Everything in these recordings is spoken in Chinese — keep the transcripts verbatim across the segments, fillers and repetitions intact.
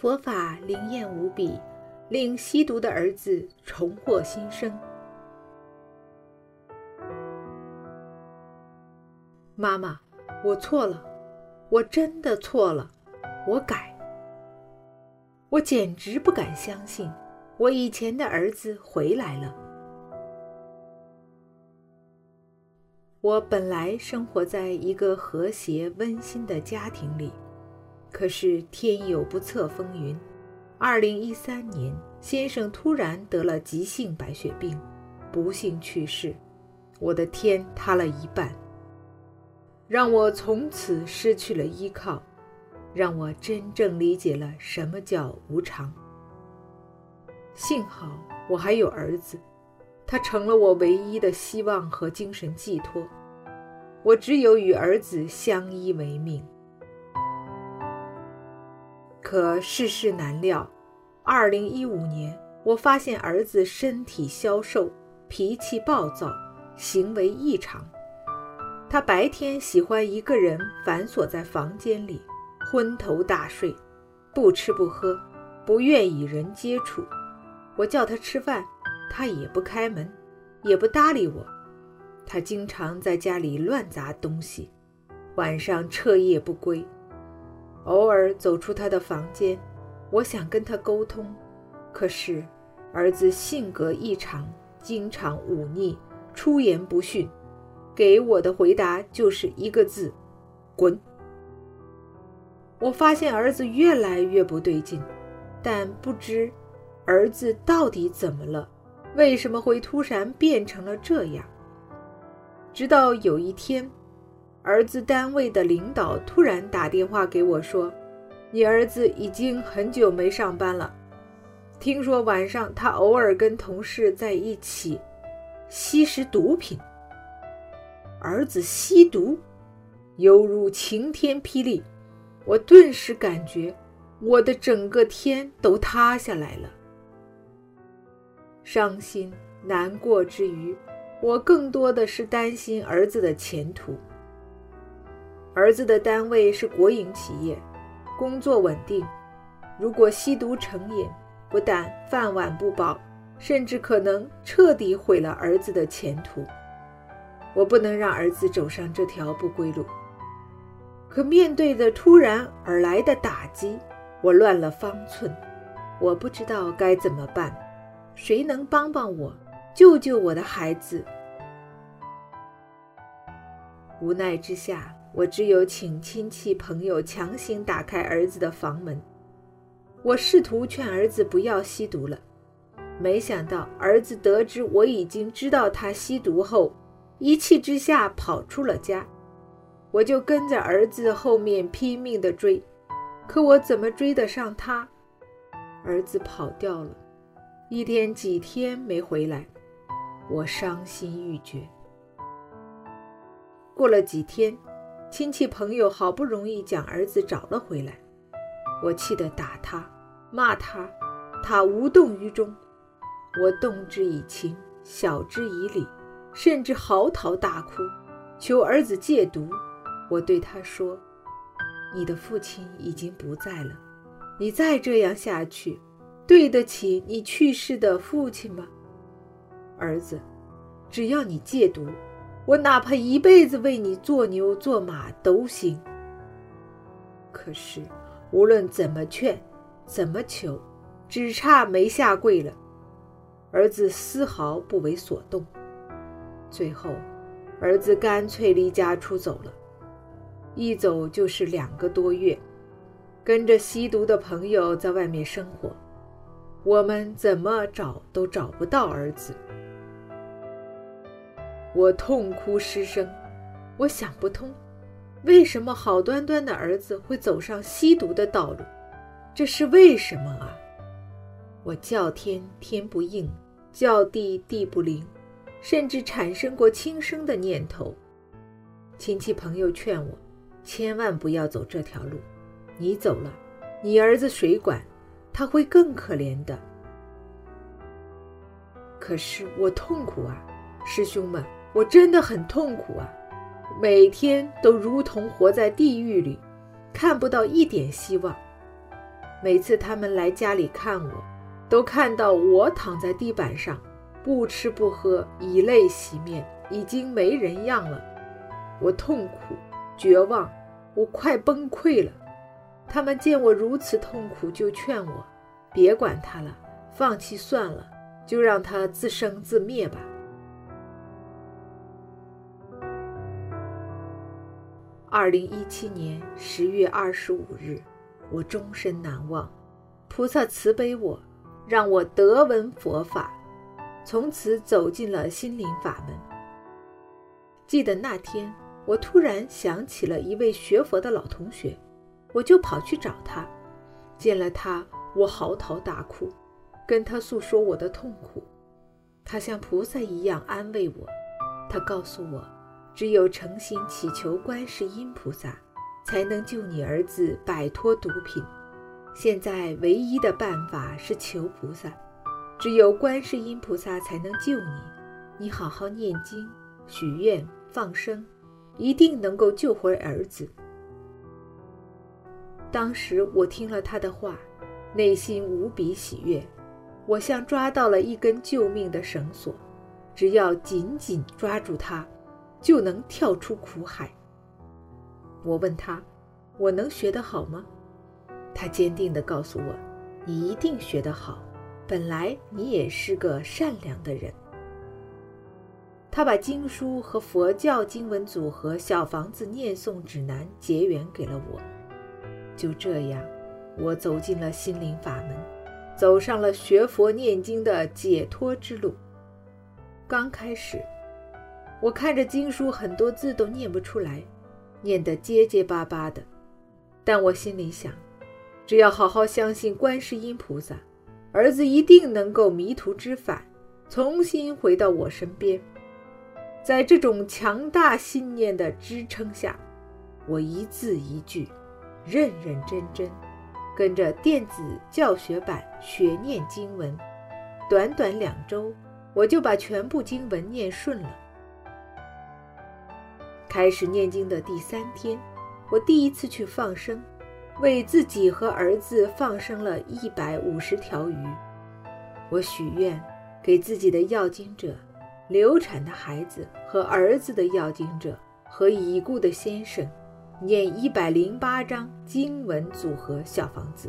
佛法灵验无比，令吸毒的儿子重获新生。妈妈，我错了，我真的错了，我改。我简直不敢相信，我以前的儿子回来了。我本来生活在一个和谐温馨的家庭里，可是天有不测风云。二零一三年，先生突然得了急性白血病，不幸去世，我的天塌了一半，让我从此失去了依靠，让我真正理解了什么叫无常。幸好我还有儿子，他成了我唯一的希望和精神寄托，我只有与儿子相依为命。可世事难料，二零一五年，我发现儿子身体消瘦，脾气暴躁，行为异常。他白天喜欢一个人反锁在房间里，昏头大睡，不吃不喝，不愿与人接触。我叫他吃饭，他也不开门，也不搭理我。他经常在家里乱砸东西，晚上彻夜不归。偶尔走出他的房间，我想跟他沟通，可是儿子性格异常，经常忤逆，出言不逊，给我的回答就是一个字：滚。我发现儿子越来越不对劲，但不知儿子到底怎么了，为什么会突然变成了这样。直到有一天，儿子单位的领导突然打电话给我说，你儿子已经很久没上班了，听说晚上他偶尔跟同事在一起吸食毒品。儿子吸毒，犹如晴天霹雳，我顿时感觉我的整个天都塌下来了。伤心难过之余，我更多的是担心儿子的前途。儿子的单位是国营企业，工作稳定，如果吸毒成瘾，不但饭碗不保，甚至可能彻底毁了儿子的前途。我不能让儿子走上这条不归路。可面对着突然而来的打击，我乱了方寸，我不知道该怎么办，谁能帮帮我，救救我的孩子？无奈之下，我只有请亲戚朋友强行打开儿子的房门。我试图劝儿子不要吸毒了，没想到儿子得知我已经知道他吸毒后，一气之下跑出了家。我就跟着儿子后面拼命地追，可我怎么追得上他？儿子跑掉了，一连几天没回来，我伤心欲绝。过了几天，亲戚朋友好不容易将儿子找了回来，我气得打他骂他，他无动于衷。我动之以情，晓之以理，甚至嚎啕大哭，求儿子戒毒。我对他说，你的父亲已经不在了，你再这样下去，对得起你去世的父亲吗？儿子，只要你戒毒，我哪怕一辈子为你做牛做马都行。可是无论怎么劝，怎么求，只差没下跪了。儿子丝毫不为所动。最后，儿子干脆离家出走了，一走就是两个多月，跟着吸毒的朋友在外面生活。我们怎么找都找不到儿子。我痛哭失声，我想不通，为什么好端端的儿子会走上吸毒的道路？这是为什么啊？我叫天天不应，叫地地不灵，甚至产生过轻生的念头。亲戚朋友劝我，千万不要走这条路，你走了，你儿子谁管？他会更可怜的。可是我痛苦啊，师兄们，我真的很痛苦啊，每天都如同活在地狱里，看不到一点希望。 每次他们来家里看我，都看到我躺在地板上，不吃不喝，以泪洗面，已经没人样了。我痛苦绝望，我快崩溃了。他们见我如此痛苦，就劝我别管他了，放弃算了，就让他自生自灭吧。二零一七年十月二十五日，我终身难忘。菩萨慈悲我，让我得闻佛法，从此走进了心灵法门。记得那天，我突然想起了一位学佛的老同学，我就跑去找他。见了他，我嚎啕大哭，跟他诉说我的痛苦。他像菩萨一样安慰我，他告诉我，只有诚心祈求观世音菩萨，才能救你儿子摆脱毒品。现在唯一的办法是求菩萨，只有观世音菩萨才能救你。你好好念经、许愿、放生，一定能够救回儿子。当时我听了他的话，内心无比喜悦，我像抓到了一根救命的绳索，只要紧紧抓住它，就能跳出苦海。我问他，我能学得好吗？他坚定地告诉我，你一定学得好，本来你也是个善良的人。他把经书和佛教经文组合小房子念诵指南结缘给了我。就这样，我走进了心灵法门，走上了学佛念经的解脱之路。刚开始，我看着经书很多字都念不出来，念得结结巴巴的，但我心里想，只要好好相信观世音菩萨，儿子一定能够迷途知返，重新回到我身边。在这种强大信念的支撑下，我一字一句，认认真真跟着电子教学版学念经文，短短两周，我就把全部经文念顺了。开始念经的第三天，我第一次去放生，为自己和儿子放生了一百五十条鱼。我许愿给自己的要经者、流产的孩子和儿子的要经者和已故的先生念一百零八章经文组合小房子。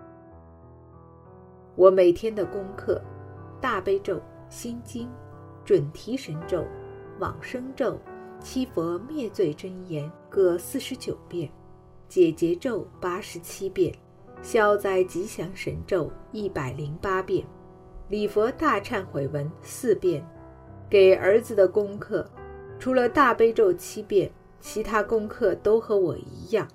我每天的功课：大悲咒、心经、准提神咒、往生咒、七佛灭罪真言各四十九遍，解结咒八十七遍，消灾吉祥神咒一百零八遍，礼佛大忏悔文四遍。给儿子的功课，除了大悲咒七遍，其他功课都和我一样。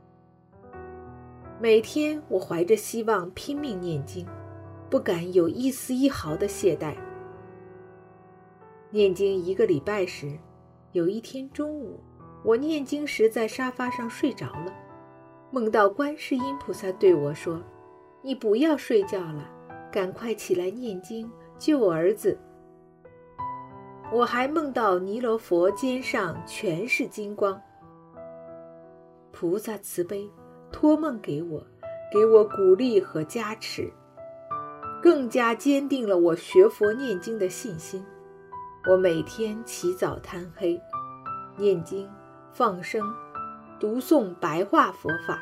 每天我怀着希望拼命念经，不敢有一丝一毫的懈怠。念经一个礼拜时，有一天中午，我念经时在沙发上睡着了，梦到观世音菩萨对我说：“你不要睡觉了，赶快起来念经，救儿子。”我还梦到弥勒佛肩上全是金光。菩萨慈悲，托梦给我，给我鼓励和加持，更加坚定了我学佛念经的信心。我每天起早贪黑，念经、放生、读诵白话佛法。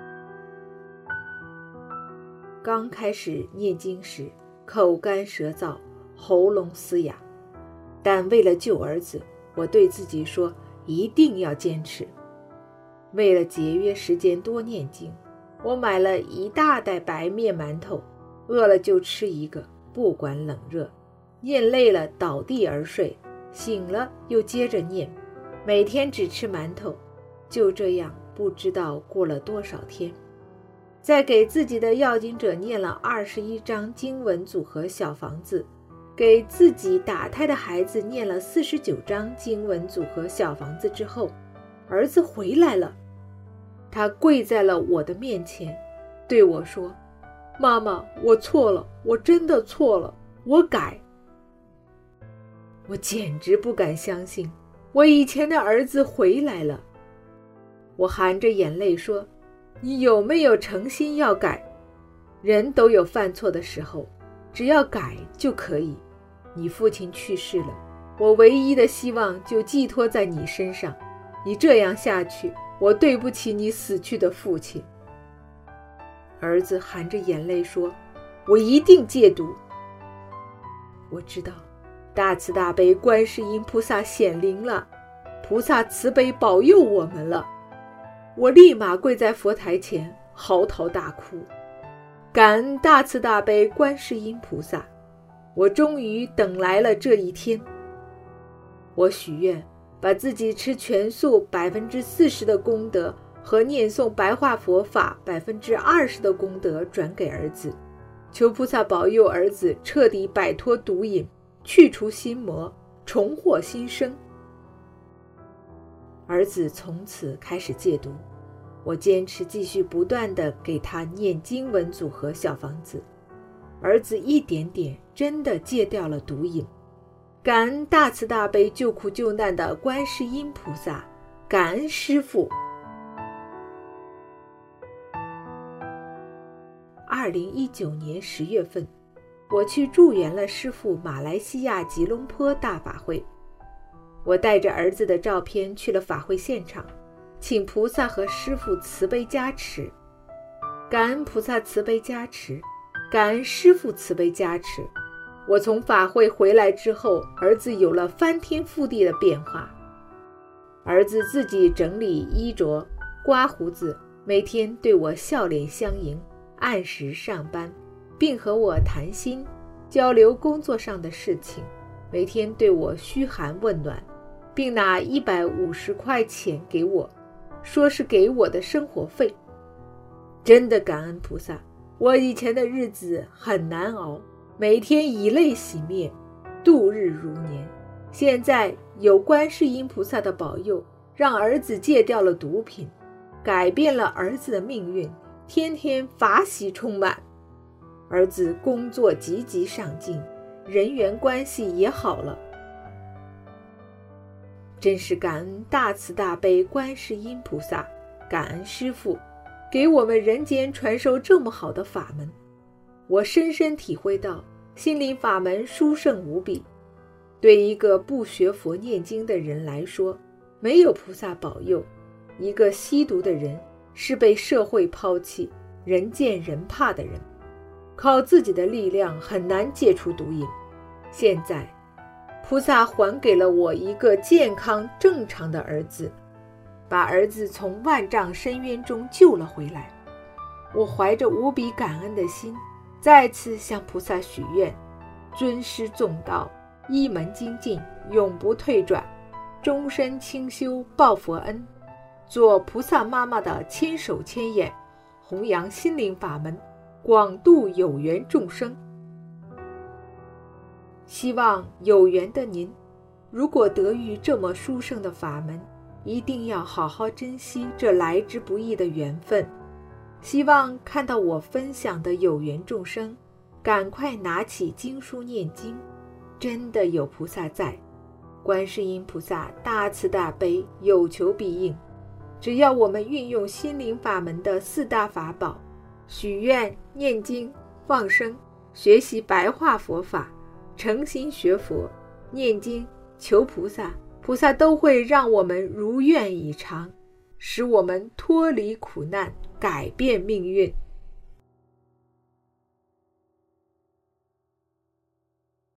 刚开始念经时，口干舌燥，喉咙嘶哑，但为了救儿子，我对自己说一定要坚持。为了节约时间多念经，我买了一大袋白面馒头，饿了就吃一个，不管冷热。念累了倒地而睡，醒了又接着念，每天只吃馒头。就这样不知道过了多少天，在给自己的要经者念了二十一章经文组合小房子，给自己打胎的孩子念了四十九章经文组合小房子之后，儿子回来了。他跪在了我的面前，对我说：“妈妈，我错了，我真的错了，我改。”我简直不敢相信，我以前的儿子回来了。我含着眼泪说：“你有没有诚心要改？ 人都有犯错的时候，只要改就可以。你父亲去世了，我唯一的希望就寄托在你身上。你这样下去，我对不起你死去的父亲。”儿子含着眼泪说：“我一定戒毒。”我知道大慈大悲观世音菩萨显灵了，菩萨慈悲保佑我们了。我立马跪在佛台前嚎啕大哭，感恩大慈大悲观世音菩萨，我终于等来了这一天。我许愿把自己吃全素百分之四十的功德和念诵白话佛法百分之二十的功德转给儿子，求菩萨保佑儿子彻底摆脱毒瘾，去除心魔，重获新生。儿子从此开始戒毒，我坚持继续不断地给他念经文组合小房子，儿子一点点真的戒掉了毒瘾。感恩大慈大悲救苦救难的观世音菩萨，感恩师父。二零一九年十月份，我去助缘了师父马来西亚吉隆坡大法会。我带着儿子的照片去了法会现场，请菩萨和师父慈悲加持。感恩菩萨慈悲加持，感恩师父慈悲加持。我从法会回来之后，儿子有了翻天覆地的变化。儿子自己整理衣着，刮胡子，每天对我笑脸相迎，按时上班，并和我谈心，交流工作上的事情，每天对我嘘寒问暖，并拿一百五十块钱给我，说是给我的生活费。真的感恩菩萨，我以前的日子很难熬，每天以泪洗面，度日如年。现在有观世音菩萨的保佑，让儿子戒掉了毒品，改变了儿子的命运，天天法喜充满。儿子工作积极上进，人缘关系也好了。真是感恩大慈大悲观世音菩萨，感恩师父给我们人间传授这么好的法门。我深深体会到心灵法门殊胜无比。对一个不学佛念经的人来说，没有菩萨保佑，一个吸毒的人是被社会抛弃，人见人怕的人，靠自己的力量很难戒除毒瘾。现在菩萨还给了我一个健康正常的儿子，把儿子从万丈深渊中救了回来。我怀着无比感恩的心，再次向菩萨许愿，尊师重道，一门精进，永不退转，终身清修报佛恩，做菩萨妈妈的千手千眼，弘扬心灵法门，广度有缘众生。希望有缘的您，如果得遇这么殊胜的法门，一定要好好珍惜这来之不易的缘分。希望看到我分享的有缘众生，赶快拿起经书念经，真的有菩萨在，观世音菩萨大慈大悲，有求必应。只要我们运用心灵法门的四大法宝，许愿、念经、放生，学习白话佛法，诚心学佛，念经，求菩萨，菩萨都会让我们如愿以偿，使我们脱离苦难，改变命运。